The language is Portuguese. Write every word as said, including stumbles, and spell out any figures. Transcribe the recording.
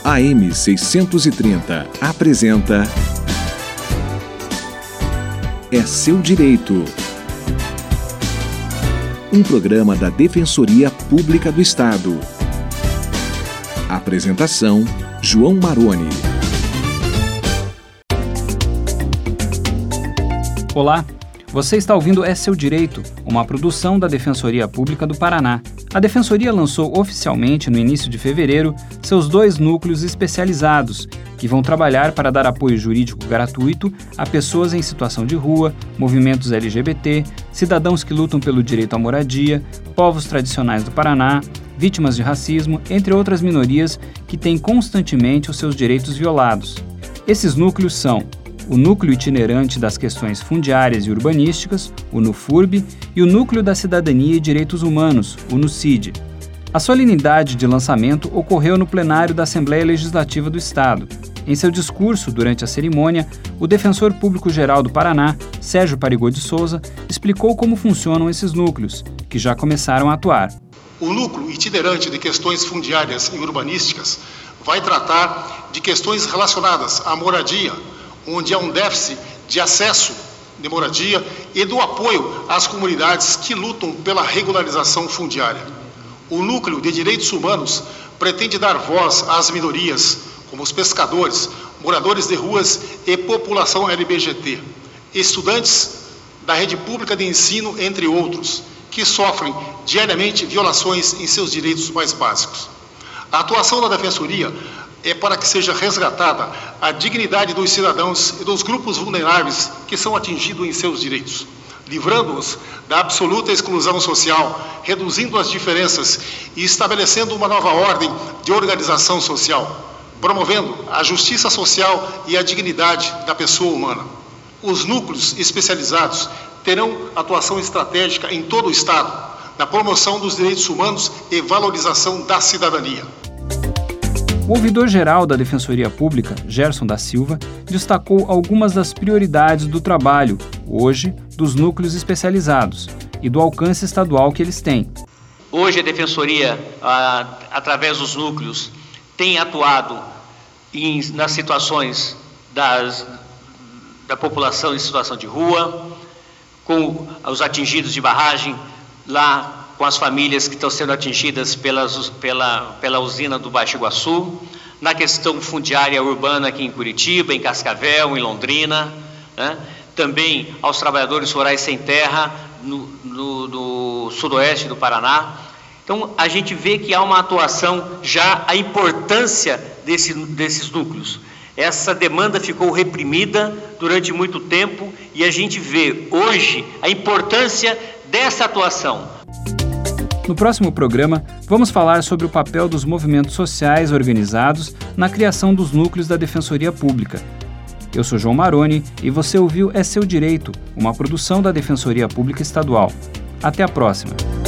A M seiscentos e trinta apresenta É Seu Direito. Um programa da Defensoria Pública do Estado. Apresentação: João Maroni. Olá, você está ouvindo É Seu Direito, uma produção da Defensoria Pública do Paraná. A Defensoria lançou oficialmente, no início de fevereiro, seus dois núcleos especializados, que vão trabalhar para dar apoio jurídico gratuito a pessoas em situação de rua, movimentos L G B T, cidadãos que lutam pelo direito à moradia, povos tradicionais do Paraná, vítimas de racismo, entre outras minorias que têm constantemente os seus direitos violados. Esses núcleos são o Núcleo Itinerante das Questões Fundiárias e Urbanísticas, o NUFURB, e o Núcleo da Cidadania e Direitos Humanos, o NUCID. A solenidade de lançamento ocorreu no plenário da Assembleia Legislativa do Estado. Em seu discurso durante a cerimônia, o Defensor Público-Geral do Paraná, Sérgio Parigô de Souza, explicou como funcionam esses núcleos, que já começaram a atuar. O Núcleo Itinerante de Questões Fundiárias e Urbanísticas vai tratar de questões relacionadas à moradia, onde há um déficit de acesso de moradia e do apoio às comunidades que lutam pela regularização fundiária. O Núcleo de Direitos Humanos pretende dar voz às minorias, como os pescadores, moradores de ruas e população L G B T, estudantes da rede pública de ensino, entre outros, que sofrem diariamente violações em seus direitos mais básicos. A atuação da Defensoria é para que seja resgatada a dignidade dos cidadãos e dos grupos vulneráveis que são atingidos em seus direitos, livrando-os da absoluta exclusão social, reduzindo as diferenças e estabelecendo uma nova ordem de organização social, promovendo a justiça social e a dignidade da pessoa humana. Os núcleos especializados terão atuação estratégica em todo o Estado, na promoção dos direitos humanos e valorização da cidadania. O ouvidor-geral da Defensoria Pública, Gerson da Silva, destacou algumas das prioridades do trabalho, hoje, dos núcleos especializados e do alcance estadual que eles têm. Hoje a Defensoria, ah, através dos núcleos, tem atuado em, nas situações das, da população em situação de rua, com os atingidos de barragem, lá com as famílias que estão sendo atingidas pelas, pela, pela usina do Baixo Iguaçu, na questão fundiária urbana aqui em Curitiba, em Cascavel, em Londrina, né? Também aos trabalhadores rurais sem terra no, no, no sudoeste do Paraná. Então, a gente vê que há uma atuação já, a importância desse, desses núcleos. Essa demanda ficou reprimida durante muito tempo e a gente vê hoje a importância dessa atuação. No próximo programa, vamos falar sobre o papel dos movimentos sociais organizados na criação dos núcleos da Defensoria Pública. Eu sou João Maroni e você ouviu É Seu Direito, uma produção da Defensoria Pública Estadual. Até a próxima!